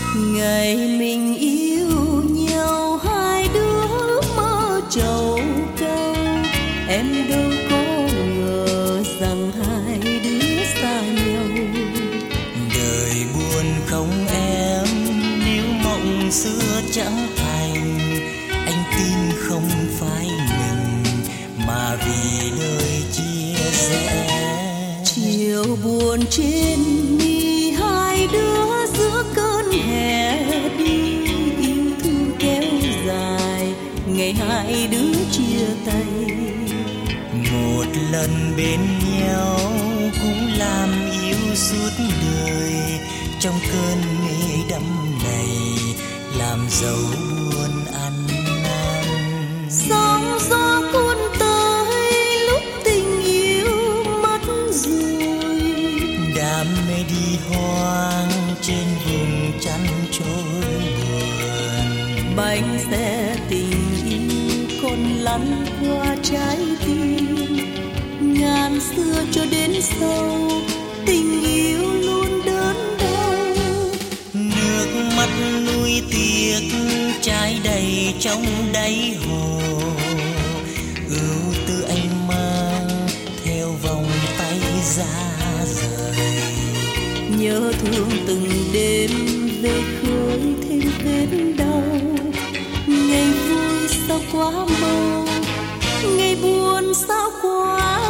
Ngày mình yêu nhau hai đứa mơ trầu cao, em đâu có ngờ rằng hai đứa xa nhau. Đời buồn không em, nếu mộng xưa chẳng thành. Anh tin không phải mình mà vì đời chia rẽ. Chiều buồn trên mi hai đứa giữa cơn hè đi, yêu thương kéo dài ngày hai đứa chia tay. Một lần bên nhau cũng làm yêu suốt đời, trong cơn mê đắm này làm dấu buồn ăn năn. Sóng gió cuốn tới lúc tình yêu mất rồi, đam mê đi hoang trên vùng chăn trôi buồn. bánh xe tình yêu còn lăn qua trái tim, ngàn xưa cho đến sau tình yêu luôn đớn đau. Nước mắt nuối tiếc trái đầy trong đáy hồ, ưu tư anh mang theo vòng tay ra rời. Nhớ thương từng đêm về khơi thêm vết đau, ngày vui sao quá mau, ngày buồn sao quá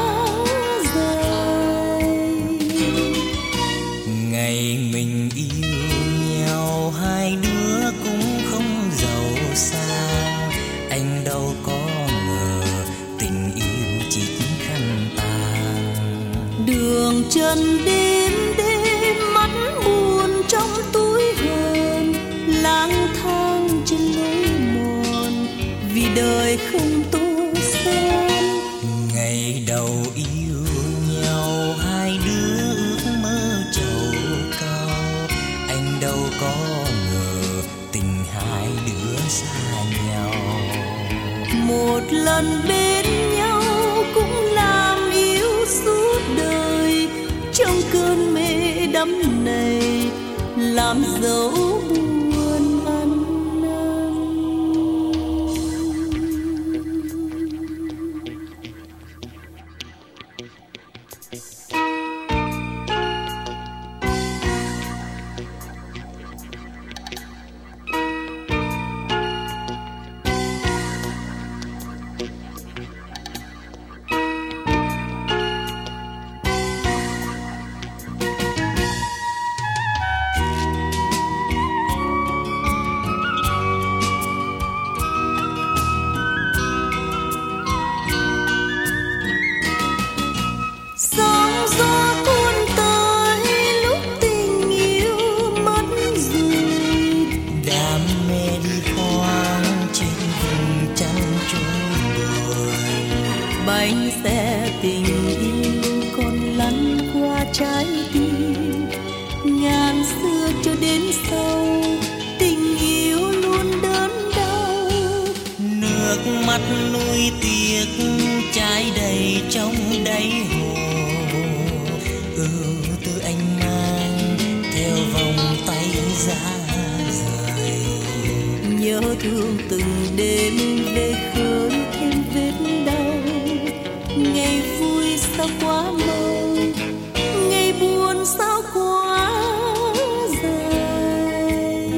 dài. Ngày mình yêu nhau hai đứa cũng không giàu sang, anh đâu có ngờ tình yêu chỉ khăn tàn. Đường chân đêm đêm mắt buồn trong túi hờn, lang thang trên lối mòn vì đời không tô son. Ngày đầu yêu nhau hai đứa ước mơ trầu cao, anh đâu có ngờ tình hai đứa xa nhau. Một lần bên nhau cũng làm yêu suốt đời, trong cơn mê đắm này làm dấu buồn ăn năn. Sóng gió cuốn tới lúc tình yêu mất rồi, Đam mê đi hoang trên vùng chăn trôi buồn. bánh xe tình yêu còn lăn qua trái tim, ngàn xưa cho đến sau tình yêu luôn đớn đau. Nước mắt nuối tiếc trái đầy trong đáy hồ, ưu tư anh mang theo vòng tay ra rời. Nhớ thương từng đêm về khơi thêm vết đau, ngày vui sao quá mau, ngày buồn sao quá dài.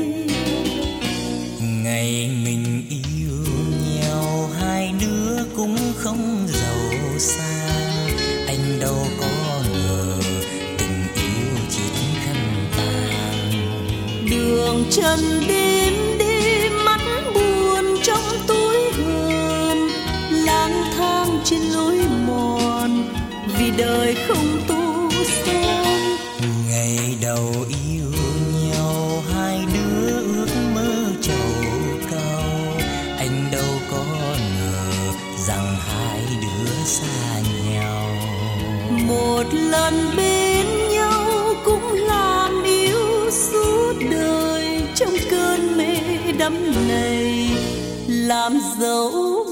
Ngày mình yêu nhau hai đứa cũng không giàu sang, anh đâu có ngờ tình yêu chỉ khăn tàn. Đường chân đêm đêm mắt buồn trong túi hờn, lang thang trên lối mòn vì đời không tô son. Ngày đầu yêu nhau hai đứa ước mơ trầu cao, anh đâu có ngờ rằng hai đứa xa nhau. Một lần bên nhau cũng làm yêu suốt đời, trong cơn mê đắm này làm dấu